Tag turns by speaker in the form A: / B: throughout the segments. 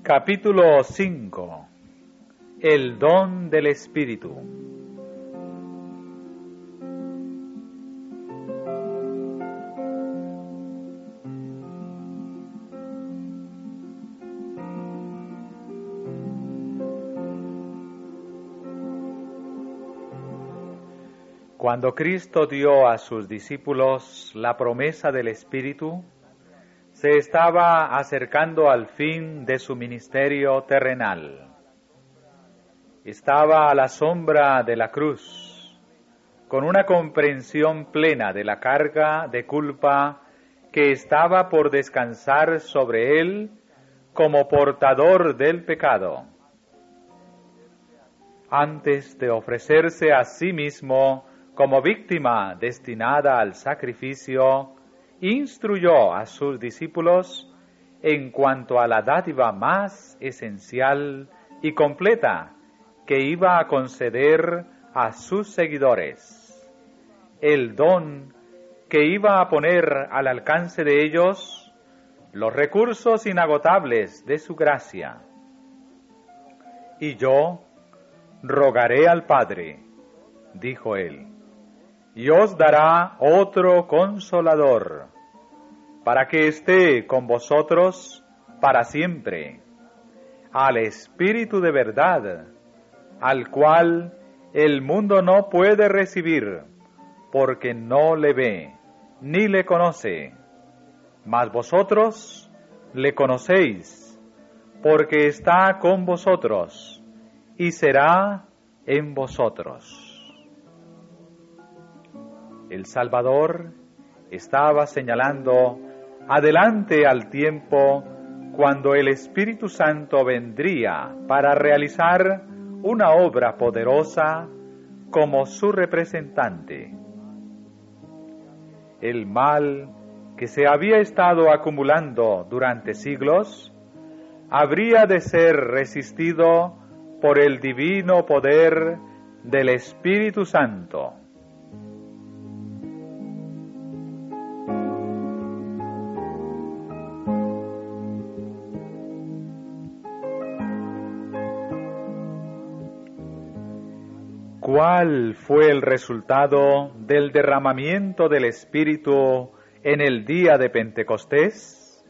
A: Capítulo 5. El don del Espíritu. Cuando Cristo dio a sus discípulos la promesa del Espíritu, se estaba acercando al fin de su ministerio terrenal. Estaba a la sombra de la cruz, con una comprensión plena de la carga de culpa que estaba por descansar sobre él como portador del pecado. Antes de ofrecerse a sí mismo como víctima destinada al sacrificio, instruyó a sus discípulos en cuanto a la dádiva más esencial y completa que iba a conceder a sus seguidores, el don que iba a poner al alcance de ellos los recursos inagotables de su gracia. Y yo rogaré al Padre, dijo él, y os dará otro consolador, para que esté con vosotros para siempre, al Espíritu de verdad, al cual el mundo no puede recibir, porque no le ve, ni le conoce, mas vosotros le conocéis, porque está con vosotros, y será en vosotros. El Salvador estaba señalando adelante al tiempo cuando el Espíritu Santo vendría para realizar una obra poderosa como su representante. El mal que se había estado acumulando durante siglos habría de ser resistido por el divino poder del Espíritu Santo. ¿Cuál fue el resultado del derramamiento del Espíritu en el día de Pentecostés?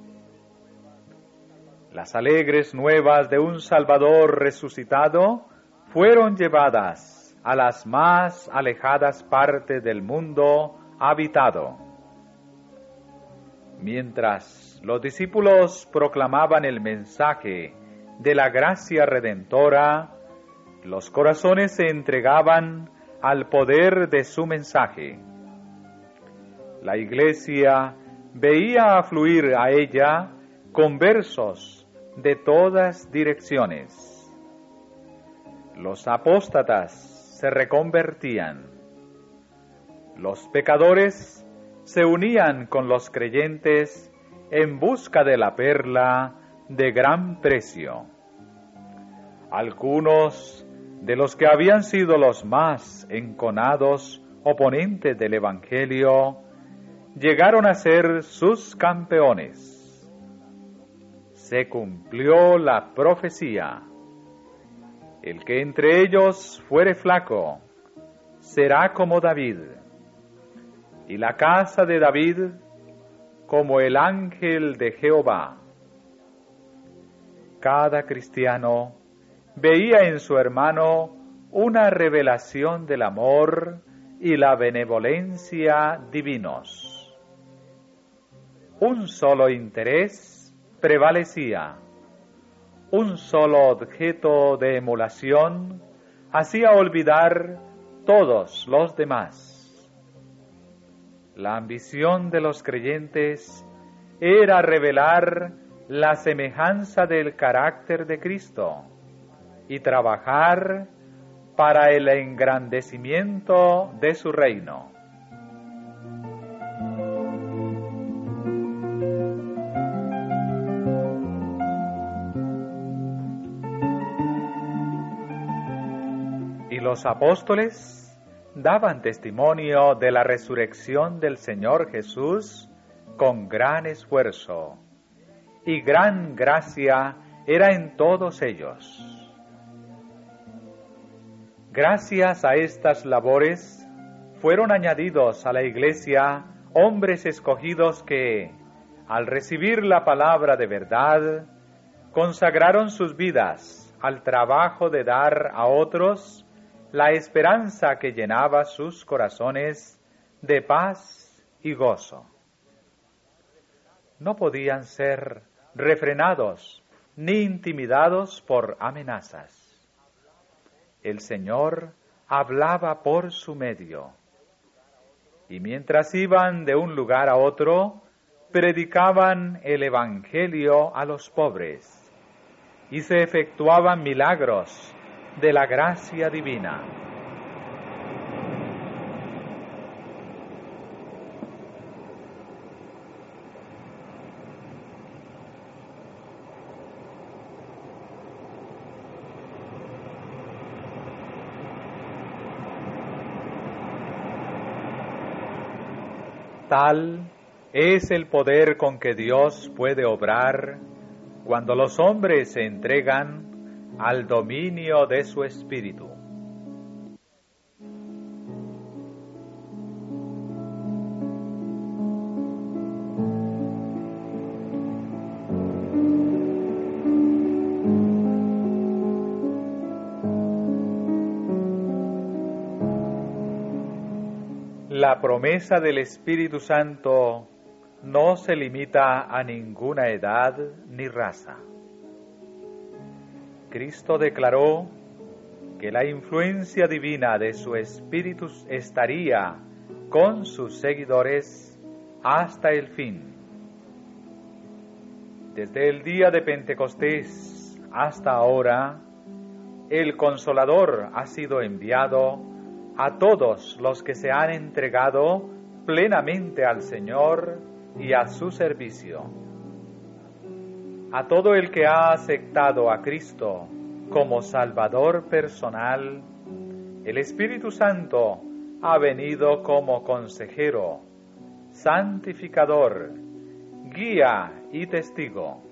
A: Las alegres nuevas de un Salvador resucitado fueron llevadas a las más alejadas partes del mundo habitado. Mientras los discípulos proclamaban el mensaje de la gracia redentora, los corazones se entregaban al poder de su mensaje. La Iglesia veía afluir a ella conversos de todas direcciones. Los apóstatas se reconvertían. Los pecadores se unían con los creyentes en busca de la perla de gran precio. Algunos de los que habían sido los más enconados oponentes del Evangelio, llegaron a ser sus campeones. Se cumplió la profecía. El que entre ellos fuere flaco, será como David, y la casa de David como el ángel de Jehová. Cada cristiano veía en su hermano una revelación del amor y la benevolencia divinos. Un solo interés prevalecía, un solo objeto de emulación hacía olvidar todos los demás. La ambición de los creyentes era revelar la semejanza del carácter de Cristo y trabajar para el engrandecimiento de su reino. Y los apóstoles daban testimonio de la resurrección del Señor Jesús con gran esfuerzo, y gran gracia era en todos ellos. Gracias a estas labores fueron añadidos a la Iglesia hombres escogidos que, al recibir la palabra de verdad, consagraron sus vidas al trabajo de dar a otros la esperanza que llenaba sus corazones de paz y gozo. No podían ser refrenados ni intimidados por amenazas. El Señor hablaba por su medio, y mientras iban de un lugar a otro, predicaban el Evangelio a los pobres, y se efectuaban milagros de la gracia divina. Tal es el poder con que Dios puede obrar cuando los hombres se entregan al dominio de su Espíritu. La promesa del Espíritu Santo no se limita a ninguna edad ni raza. Cristo declaró que la influencia divina de su Espíritu estaría con sus seguidores hasta el fin. Desde el día de Pentecostés hasta ahora, el Consolador ha sido enviado a todos los que se han entregado plenamente al Señor y a su servicio. A todo el que ha aceptado a Cristo como Salvador personal, el Espíritu Santo ha venido como consejero, santificador, guía y testigo.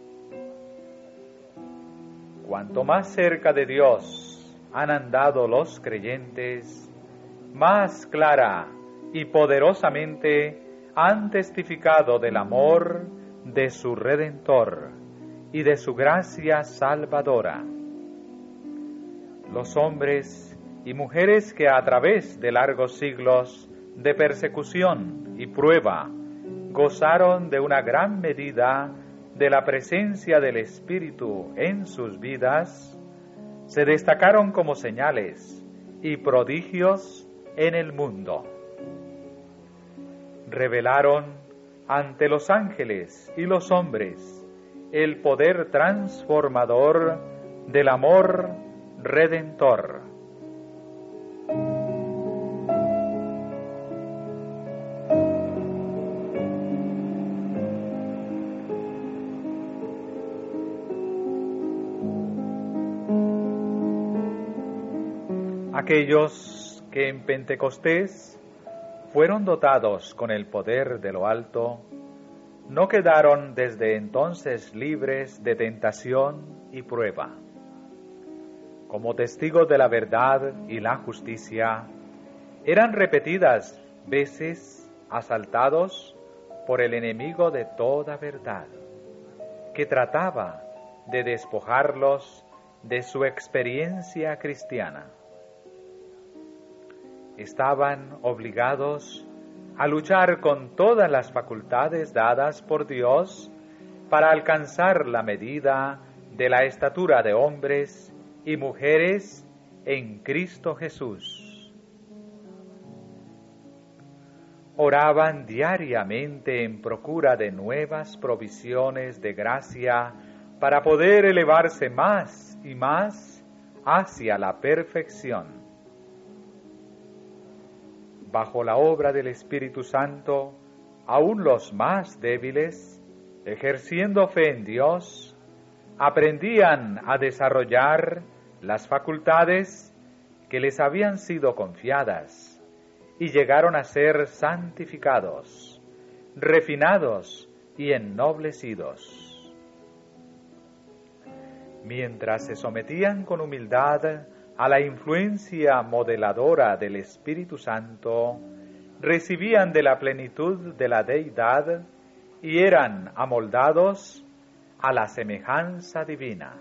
A: Cuanto más cerca de Dios han andado los creyentes, más clara y poderosamente han testificado del amor de su Redentor y de su gracia salvadora. Los hombres y mujeres que a través de largos siglos de persecución y prueba gozaron de una gran medida de la presencia del Espíritu en sus vidas, se destacaron como señales y prodigios en el mundo. Revelaron ante los ángeles y los hombres el poder transformador del amor redentor. Aquellos que en Pentecostés fueron dotados con el poder de lo alto, no quedaron desde entonces libres de tentación y prueba. Como testigos de la verdad y la justicia, eran repetidas veces asaltados por el enemigo de toda verdad, que trataba de despojarlos de su experiencia cristiana. Estaban obligados a luchar con todas las facultades dadas por Dios para alcanzar la medida de la estatura de hombres y mujeres en Cristo Jesús. Oraban diariamente en procura de nuevas provisiones de gracia para poder elevarse más y más hacia la perfección. Bajo la obra del Espíritu Santo, aún los más débiles, ejerciendo fe en Dios, aprendían a desarrollar las facultades que les habían sido confiadas y llegaron a ser santificados, refinados y ennoblecidos. mientras se sometían con humildad a la influencia modeladora del Espíritu Santo, recibían de la plenitud de la deidad y eran amoldados a la semejanza divina.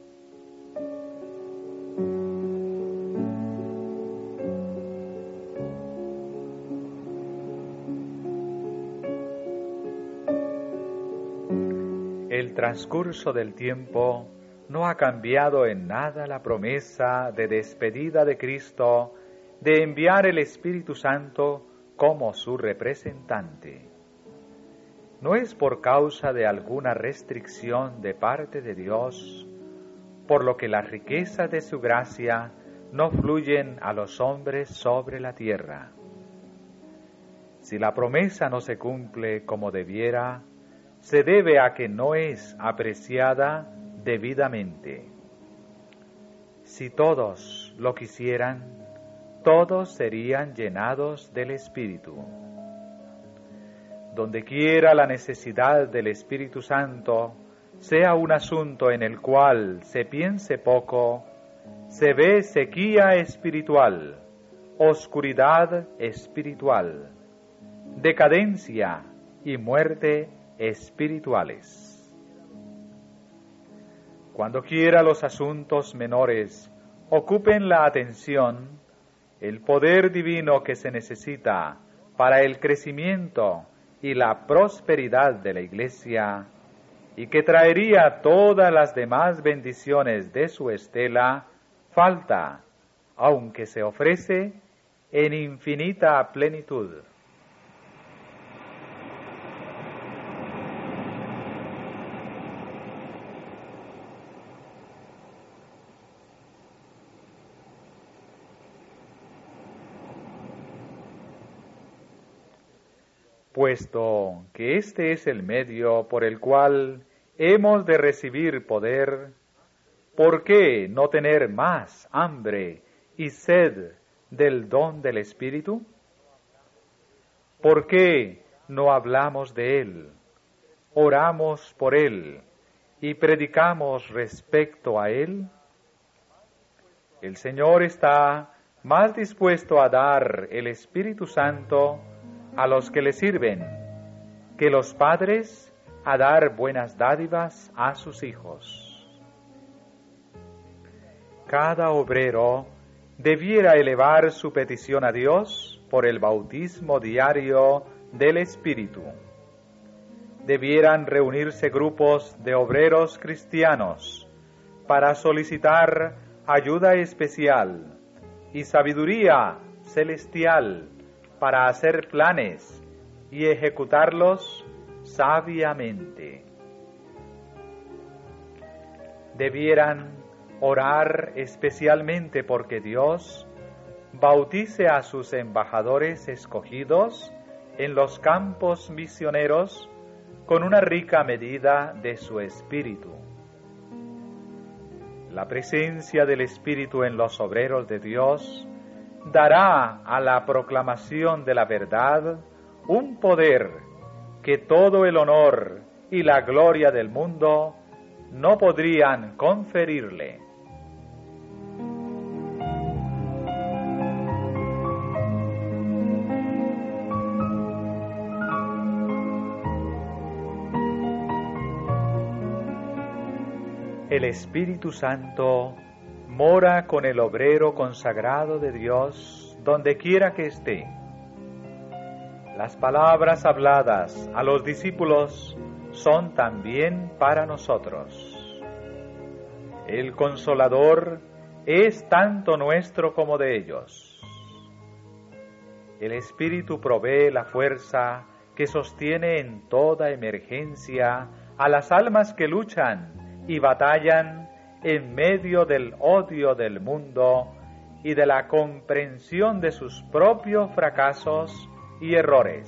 A: El transcurso del tiempo no ha cambiado en nada la promesa de despedida de Cristo de enviar el Espíritu Santo como su representante. No es por causa de alguna restricción de parte de Dios, por lo que las riquezas de su gracia no fluyen a los hombres sobre la tierra. Si la promesa no se cumple como debiera, se debe a que no es apreciada debidamente. Si todos lo quisieran, todos serían llenados del Espíritu. Donde quiera la necesidad del Espíritu Santo sea un asunto en el cual se piense poco, se ve sequía espiritual, oscuridad espiritual, decadencia y muerte espirituales. Cuando quiera los asuntos menores ocupen la atención, el poder divino que se necesita para el crecimiento y la prosperidad de la Iglesia, y que traería todas las demás bendiciones de su estela, falta, aunque se ofrece en infinita plenitud. Puesto que este es el medio por el cual hemos de recibir poder, ¿por qué no tener más hambre y sed del don del Espíritu? ¿Por qué no hablamos de Él, oramos por Él y predicamos respecto a Él? El Señor está más dispuesto a dar el Espíritu Santo a los que le sirven, que los padres a dar buenas dádivas a sus hijos. Cada obrero debiera elevar su petición a Dios por el bautismo diario del Espíritu. Debieran reunirse grupos de obreros cristianos para solicitar ayuda especial y sabiduría celestial para hacer planes y ejecutarlos sabiamente. Debieran orar especialmente porque Dios bautice a sus embajadores escogidos en los campos misioneros con una rica medida de su Espíritu. La presencia del Espíritu en los obreros de Dios dará a la proclamación de la verdad un poder que todo el honor y la gloria del mundo no podrían conferirle. El Espíritu Santo mora con el obrero consagrado de Dios donde quiera que esté. Las palabras habladas a los discípulos son también para nosotros. El Consolador es tanto nuestro como de ellos. El Espíritu provee la fuerza que sostiene en toda emergencia a las almas que luchan y batallan en medio del odio del mundo y de la comprensión de sus propios fracasos y errores.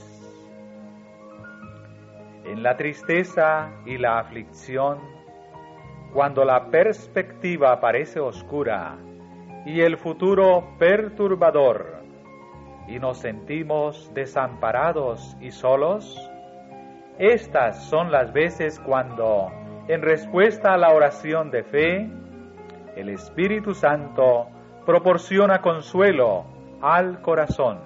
A: En la tristeza y la aflicción, cuando la perspectiva parece oscura y el futuro perturbador, y nos sentimos desamparados y solos, estas son las veces cuando en respuesta a la oración de fe, el Espíritu Santo proporciona consuelo al corazón.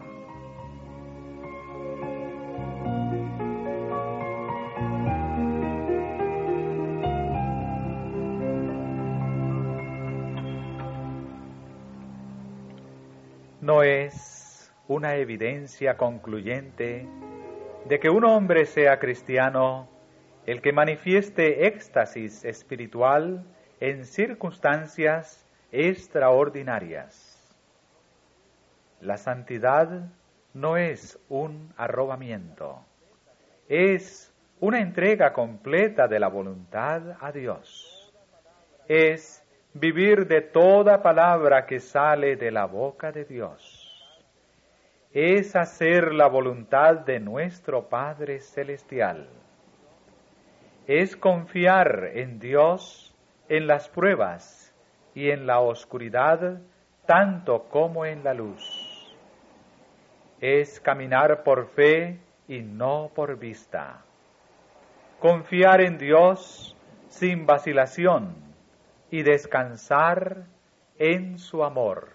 A: No es una evidencia concluyente de que un hombre sea cristiano el que manifieste éxtasis espiritual en circunstancias extraordinarias. La santidad no es un arrobamiento, es una entrega completa de la voluntad a Dios. Es vivir de toda palabra que sale de la boca de Dios. Es hacer la voluntad de nuestro Padre Celestial. Es confiar en Dios en las pruebas y en la oscuridad, tanto como en la luz. Es caminar por fe y no por vista. Confiar en Dios sin vacilación y descansar en su amor.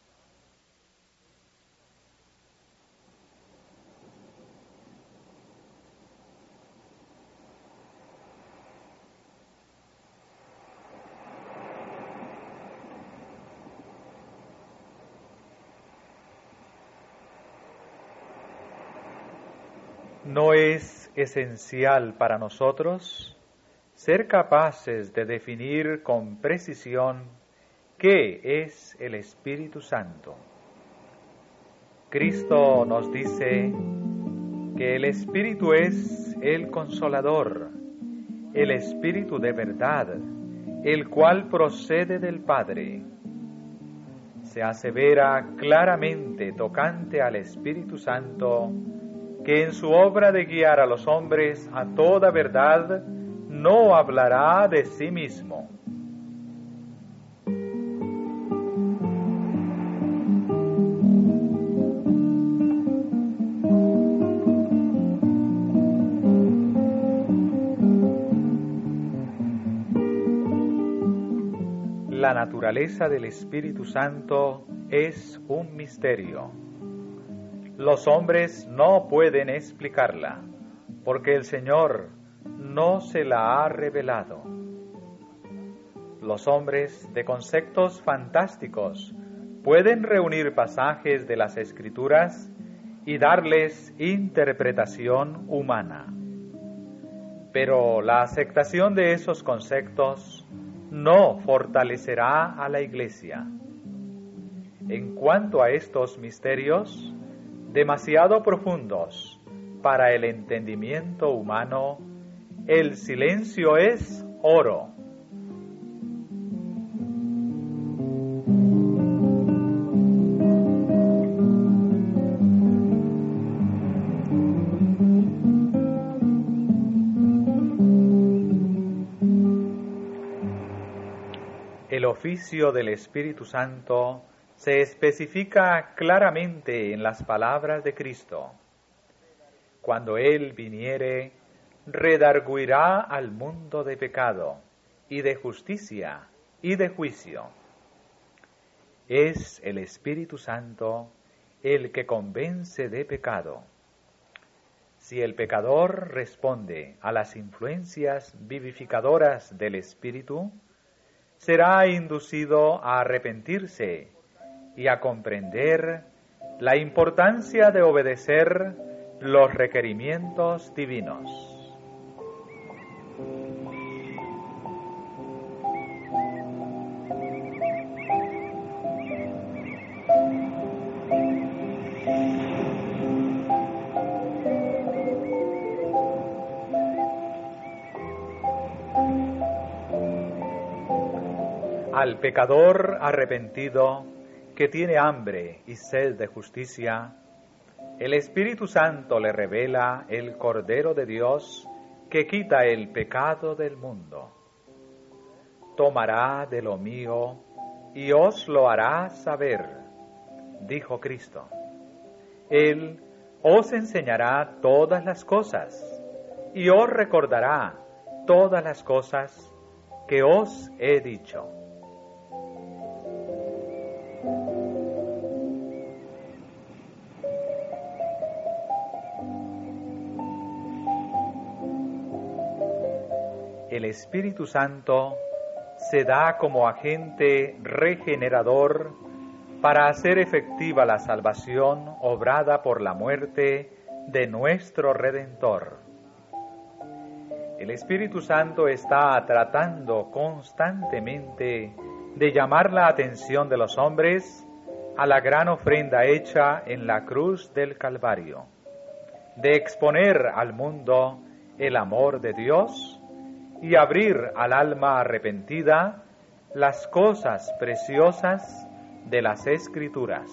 A: ¿No es esencial para nosotros ser capaces de definir con precisión qué es el Espíritu Santo? Cristo nos dice que el Espíritu es el Consolador, el Espíritu de verdad, el cual procede del Padre. Se asevera claramente tocante al Espíritu Santo que en su obra de guiar a los hombres a toda verdad, no hablará de sí mismo. La naturaleza del Espíritu Santo es un misterio. Los hombres no pueden explicarla, porque el Señor no se la ha revelado. Los hombres de conceptos fantásticos pueden reunir pasajes de las Escrituras y darles interpretación humana. Pero la aceptación de esos conceptos no fortalecerá a la Iglesia. En cuanto a estos misterios, demasiado profundos para el entendimiento humano, el silencio es oro. El oficio del Espíritu Santo se especifica claramente en las palabras de Cristo. Cuando Él viniere, redarguirá al mundo de pecado, y de justicia, y de juicio. Es el Espíritu Santo el que convence de pecado. Si el pecador responde a las influencias vivificadoras del Espíritu, será inducido a arrepentirse y a comprender la importancia de obedecer los requerimientos divinos. Al pecador arrepentido que tiene hambre y sed de justicia, el Espíritu Santo le revela el Cordero de Dios que quita el pecado del mundo. Tomará de lo mío y os lo hará saber, dijo Cristo. Él os enseñará todas las cosas y os recordará todas las cosas que os he dicho. El Espíritu Santo se da como agente regenerador para hacer efectiva la salvación obrada por la muerte de nuestro Redentor. El Espíritu Santo está tratando constantemente de llamar la atención de los hombres a la gran ofrenda hecha en la cruz del Calvario, de exponer al mundo el amor de Dios y abrir al alma arrepentida las cosas preciosas de las Escrituras.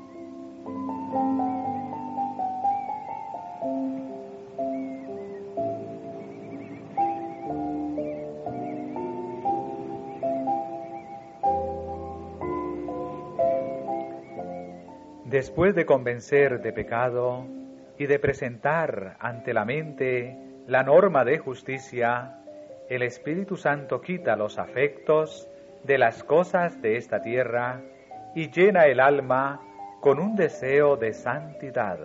A: Después de convencer de pecado y de presentar ante la mente la norma de justicia, el Espíritu Santo quita los afectos de las cosas de esta tierra y llena el alma con un deseo de santidad.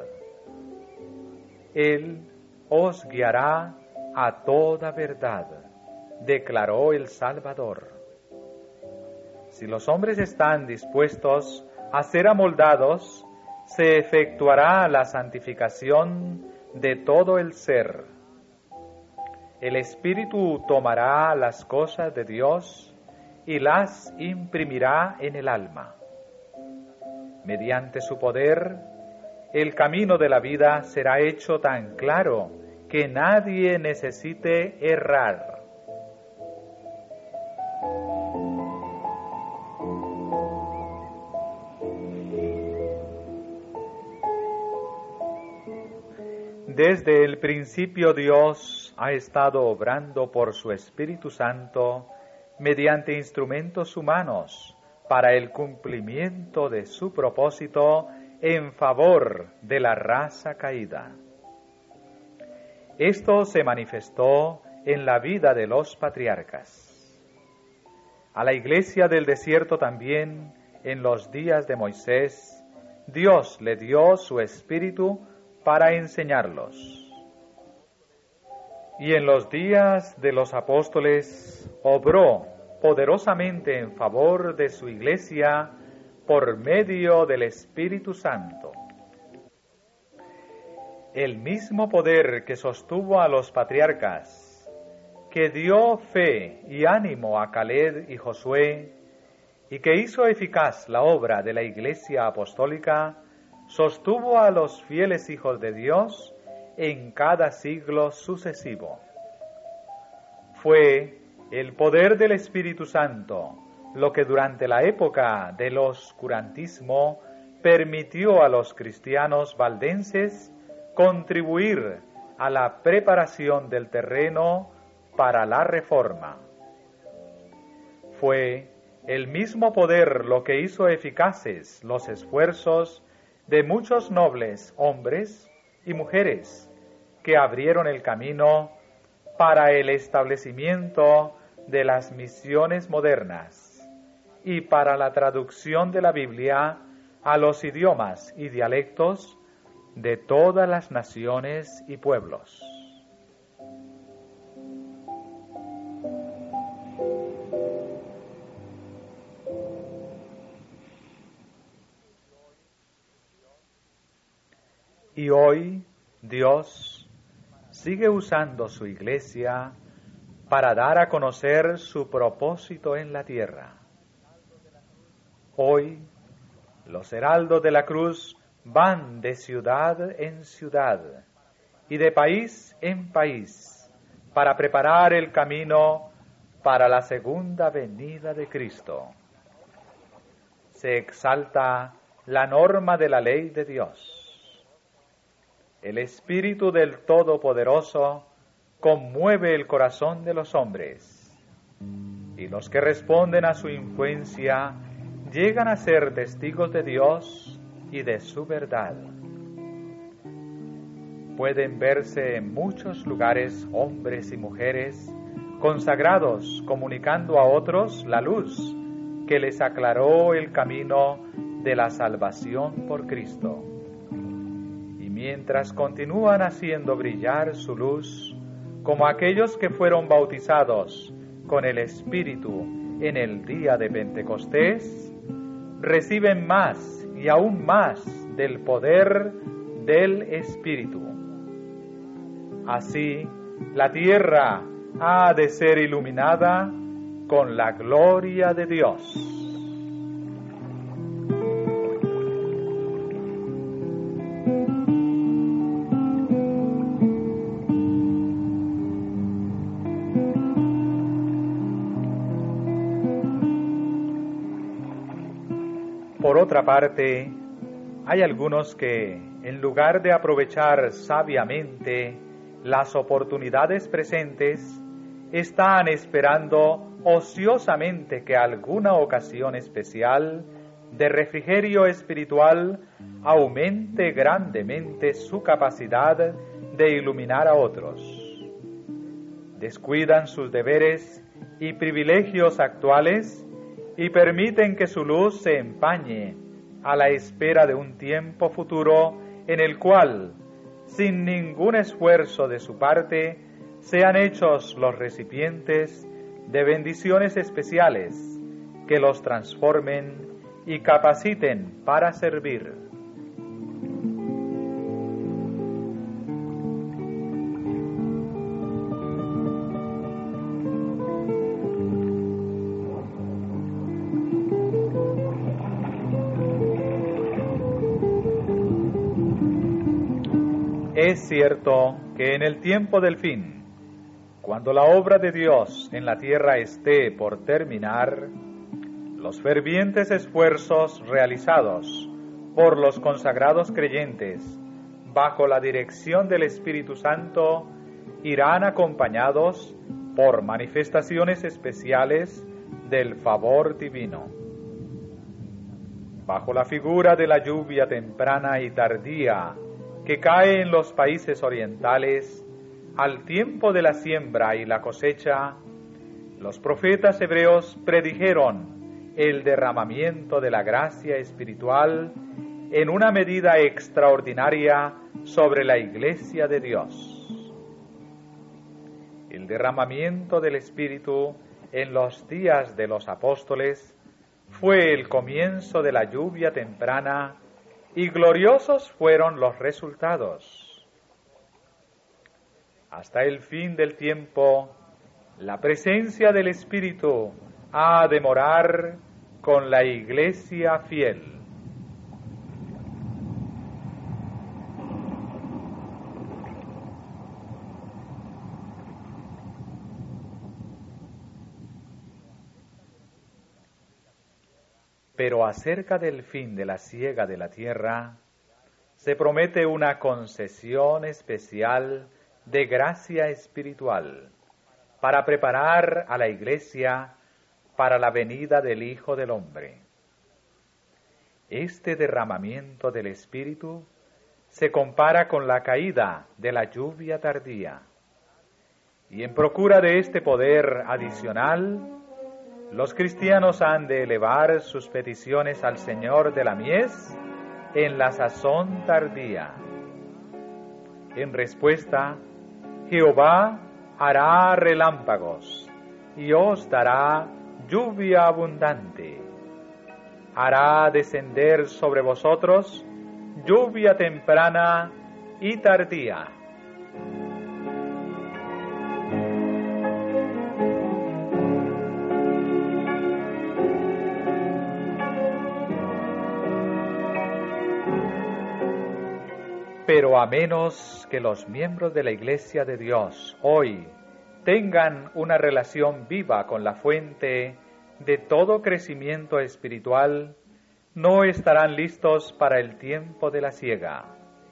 A: Él os guiará a toda verdad, declaró el Salvador. Si los hombres están dispuestos a ser amoldados, se efectuará la santificación de todo el ser. El Espíritu tomará las cosas de Dios y las imprimirá en el alma. Mediante su poder, el camino de la vida será hecho tan claro que nadie necesite errar. Desde el principio Dios ha estado obrando por su Espíritu Santo mediante instrumentos humanos para el cumplimiento de su propósito en favor de la raza caída. Esto se manifestó en la vida de los patriarcas. A la iglesia del desierto también, en los días de Moisés, Dios le dio su Espíritu para enseñarlos. Y en los días de los apóstoles obró poderosamente en favor de su iglesia por medio del Espíritu Santo. El mismo poder que sostuvo a los patriarcas, que dio fe y ánimo a Caleb y Josué, y que hizo eficaz la obra de la iglesia apostólica, sostuvo a los fieles hijos de Dios en cada siglo sucesivo. Fue el poder del Espíritu Santo lo que durante la época del oscurantismo permitió a los cristianos valdenses contribuir a la preparación del terreno para la reforma. Fue el mismo poder lo que hizo eficaces los esfuerzos de muchos nobles hombres y mujeres que abrieron el camino para el establecimiento de las misiones modernas y para la traducción de la Biblia a los idiomas y dialectos de todas las naciones y pueblos. Y hoy Dios sigue usando su iglesia para dar a conocer su propósito en la tierra. Hoy los heraldos de la cruz van de ciudad en ciudad y de país en país para preparar el camino para la segunda venida de Cristo. Se exalta la norma de la ley de Dios. El Espíritu del Todopoderoso conmueve el corazón de los hombres, y los que responden a su influencia llegan a ser testigos de Dios y de su verdad. Pueden verse en muchos lugares hombres y mujeres consagrados, comunicando a otros la luz que les aclaró el camino de la salvación por Cristo. Y mientras continúan haciendo brillar su luz, como aquellos que fueron bautizados con el Espíritu en el día de Pentecostés, reciben más y aún más del poder del Espíritu. Así, la tierra ha de ser iluminada con la gloria de Dios. Por otra parte, hay algunos que, en lugar de aprovechar sabiamente las oportunidades presentes, están esperando ociosamente que alguna ocasión especial de refrigerio espiritual aumente grandemente su capacidad de iluminar a otros. Descuidan sus deberes y privilegios actuales y permiten que su luz se empañe a la espera de un tiempo futuro en el cual, sin ningún esfuerzo de su parte, sean hechos los recipientes de bendiciones especiales que los transformen y capaciten para servir. Es cierto que en el tiempo del fin, cuando la obra de Dios en la tierra esté por terminar, los fervientes esfuerzos realizados por los consagrados creyentes bajo la dirección del Espíritu Santo irán acompañados por manifestaciones especiales del favor divino. Bajo la figura de la lluvia temprana y tardía que cae en los países orientales al tiempo de la siembra y la cosecha, los profetas hebreos predijeron el derramamiento de la gracia espiritual en una medida extraordinaria sobre la Iglesia de Dios. El derramamiento del Espíritu en los días de los apóstoles fue el comienzo de la lluvia temprana y gloriosos fueron los resultados. Hasta el fin del tiempo, la presencia del Espíritu ha de morar con la Iglesia fiel. Pero acerca del fin de la siega de la tierra, se promete una concesión especial de gracia espiritual para preparar a la Iglesia para la venida del Hijo del Hombre. Este derramamiento del Espíritu se compara con la caída de la lluvia tardía, y en procura de este poder adicional, los cristianos han de elevar sus peticiones al Señor de la mies en la sazón tardía. En respuesta, Jehová hará relámpagos y os dará lluvia abundante. Hará descender sobre vosotros lluvia temprana y tardía. Pero a menos que los miembros de la Iglesia de Dios hoy tengan una relación viva con la fuente de todo crecimiento espiritual, no estarán listos para el tiempo de la siega.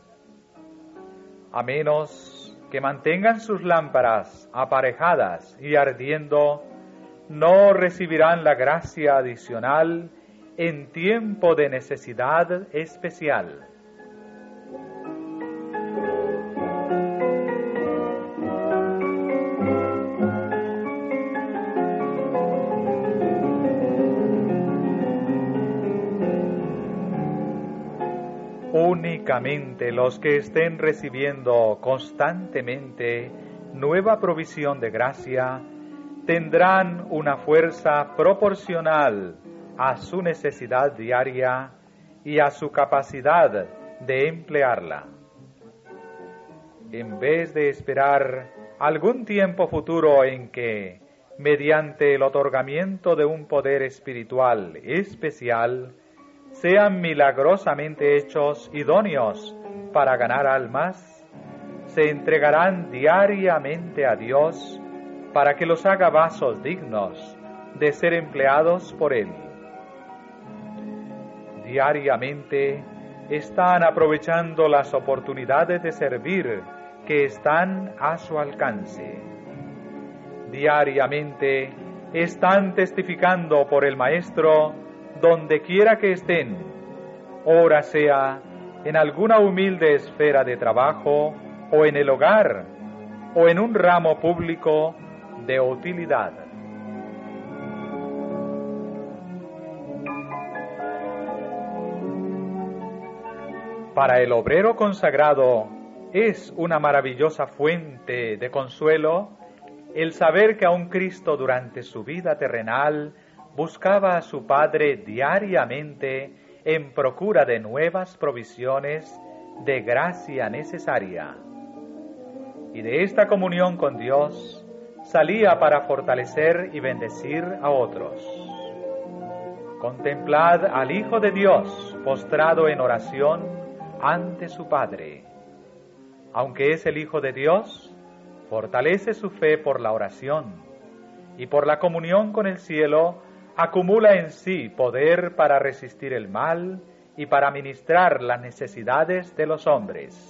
A: A menos que mantengan sus lámparas aparejadas y ardiendo, no recibirán la gracia adicional en tiempo de necesidad especial. Únicamente los que estén recibiendo constantemente nueva provisión de gracia tendrán una fuerza proporcional a su necesidad diaria y a su capacidad de emplearla. En vez de esperar algún tiempo futuro en que, mediante el otorgamiento de un poder espiritual especial, sean milagrosamente hechos idóneos para ganar almas, se entregarán diariamente a Dios para que los haga vasos dignos de ser empleados por Él. Diariamente están aprovechando las oportunidades de servir que están a su alcance. Diariamente están testificando por el Maestro donde quiera que estén, ora sea en alguna humilde esfera de trabajo o en el hogar o en un ramo público de utilidad. Para el obrero consagrado es una maravillosa fuente de consuelo el saber que aun Cristo durante su vida terrenal buscaba a su Padre diariamente en procura de nuevas provisiones de gracia necesaria. Y de esta comunión con Dios salía para fortalecer y bendecir a otros. Contemplad al Hijo de Dios postrado en oración ante su Padre. Aunque es el Hijo de Dios, fortalece su fe por la oración y por la comunión con el cielo acumula en sí poder para resistir el mal y para ministrar las necesidades de los hombres.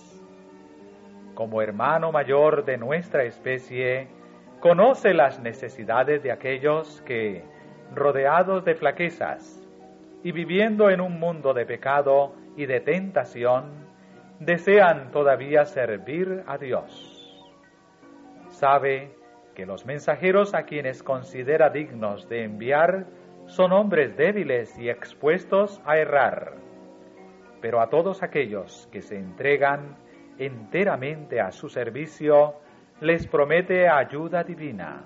A: Como hermano mayor de nuestra especie, conoce las necesidades de aquellos que, rodeados de flaquezas y viviendo en un mundo de pecado y de tentación, desean todavía servir a Dios. Sabe que los mensajeros a quienes considera dignos de enviar son hombres débiles y expuestos a errar, pero a todos aquellos que se entregan enteramente a su servicio, les promete ayuda divina.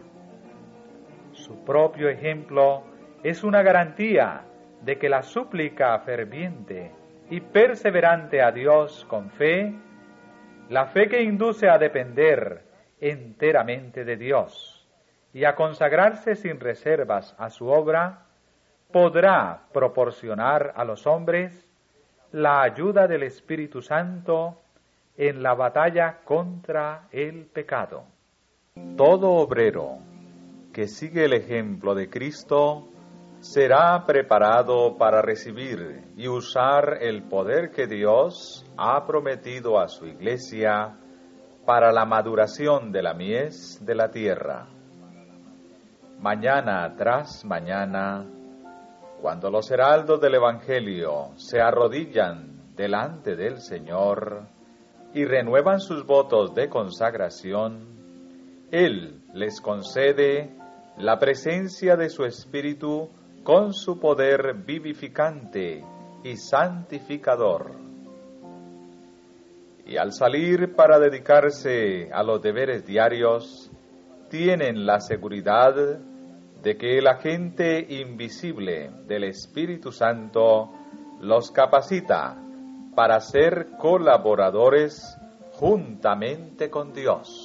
A: Su propio ejemplo es una garantía de que la súplica ferviente y perseverante a Dios con fe, la fe que induce a depender enteramente de Dios y a consagrarse sin reservas a su obra, podrá proporcionar a los hombres la ayuda del Espíritu Santo en la batalla contra el pecado. Todo obrero que sigue el ejemplo de Cristo será preparado para recibir y usar el poder que Dios ha prometido a su Iglesia para la maduración de la mies de la tierra. Mañana tras mañana, cuando los heraldos del Evangelio se arrodillan delante del Señor y renuevan sus votos de consagración, Él les concede la presencia de su Espíritu con su poder vivificante y santificador. Y al salir para dedicarse a los deberes diarios, tienen la seguridad de que el agente invisible del Espíritu Santo los capacita para ser colaboradores juntamente con Dios.